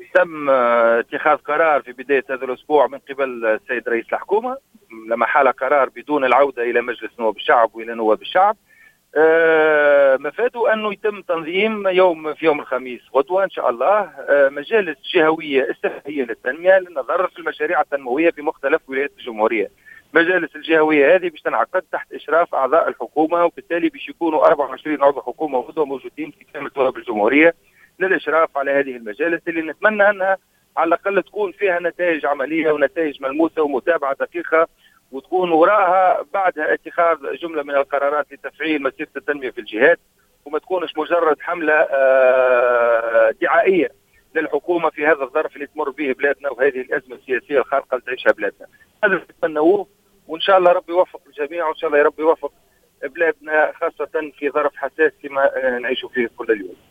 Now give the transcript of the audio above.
تم اتخاذ قرار في بداية هذا الأسبوع من قبل السيد رئيس الحكومة، لما حال قرار بدون العودة إلى مجلس نواب الشعب وإلى نواب الشعب. مفاده أنه يتم تنظيم في يوم الخميس غدوة إن شاء الله مجالس جهوية استثنائية للتنمية للنظر في المشاريع التنموية في مختلف ولايات الجمهورية. مجالس الجهوية هذه باش تنعقد تحت إشراف أعضاء الحكومة، وبالتالي باش يكونوا 24 عضو حكومة غدوة موجودين في كامل دواب الجمهورية للإشراف على هذه المجالس اللي نتمنى أنها على الأقل تكون فيها نتائج عملية ونتائج ملموسة ومتابعة دقيقة، وتكون وراءها بعدها اتخاذ جملة من القرارات لتفعيل مسيرة التنمية في الجهات، وما تكونش مجرد حملة دعائية للحكومة في هذا الظرف اللي تمر به بلادنا وهذه الأزمة السياسية الخارقة اللي تعيشها بلادنا. هذا اللي نتمنوه، وإن شاء الله ربي يوفق الجميع، وإن شاء الله ربي يوفق بلادنا خاصة في ظرف حساس كما نعيش فيه كل اليوم.